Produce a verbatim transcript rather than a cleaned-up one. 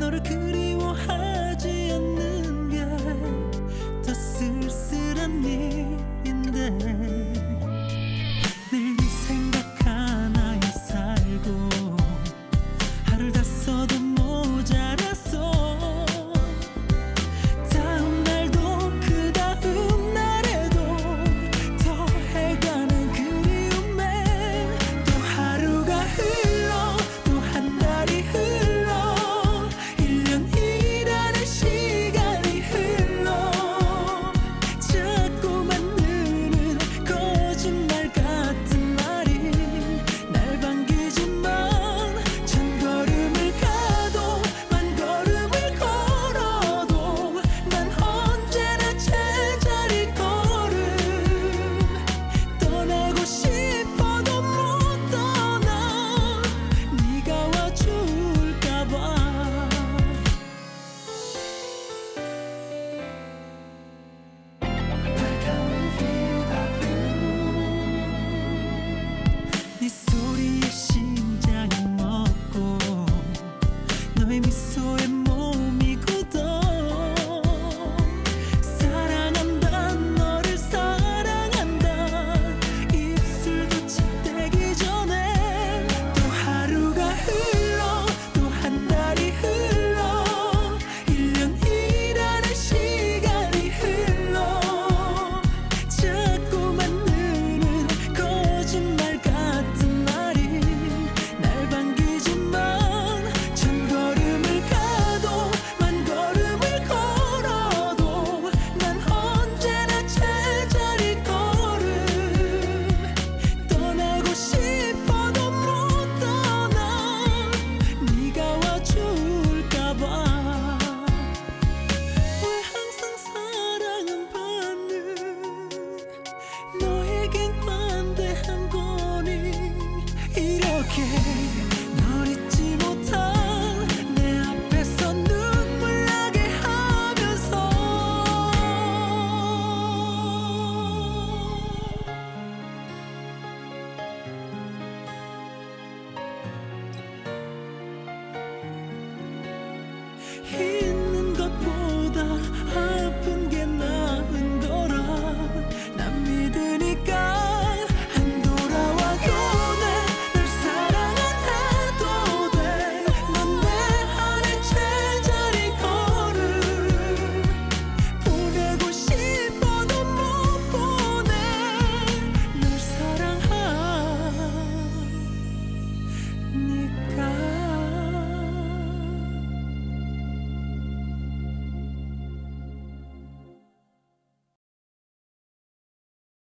너를 그리워하지 않는 게 더 쓸쓸한 일인데 늘 네 생각 하나에 살고 하루를 다 써도 모자랐어. 다음 날도 그 다음 날에도 더해가는 그리움에 또 하루가 흘러 또 한 달이 흘러 일 년이라는 시간이 흘러 자꾸만 느는 거짓말 같은 말이 날 반기지만 천 걸음을 가도 만 걸음을 걸어도 난 언제나 제자리 걸음 떠나고 싶어도 못 떠나 네가 와줄까봐. 네 소리에 심장이 먹고 너의 미소에 몸이 굳어. 사랑한다 너를 사랑한다 입술도 채 떼기 전에 또 하루가 흘러 또 한 달이 흘러 일 년이라는 시간이 흘러 자꾸만 느는 거짓말 같은 말이 날 반기지만 천 걸음을 가도 만 걸음을 걸어도 난 언제나 제자리 걸음 떠나고 싶어도 못 떠나 네가 와줄까봐. 왜 항상 사랑은 받는 너에겐 관대한 거니 이렇게 널 잊지 못한 내 앞에서 눈물 나게 하면서 이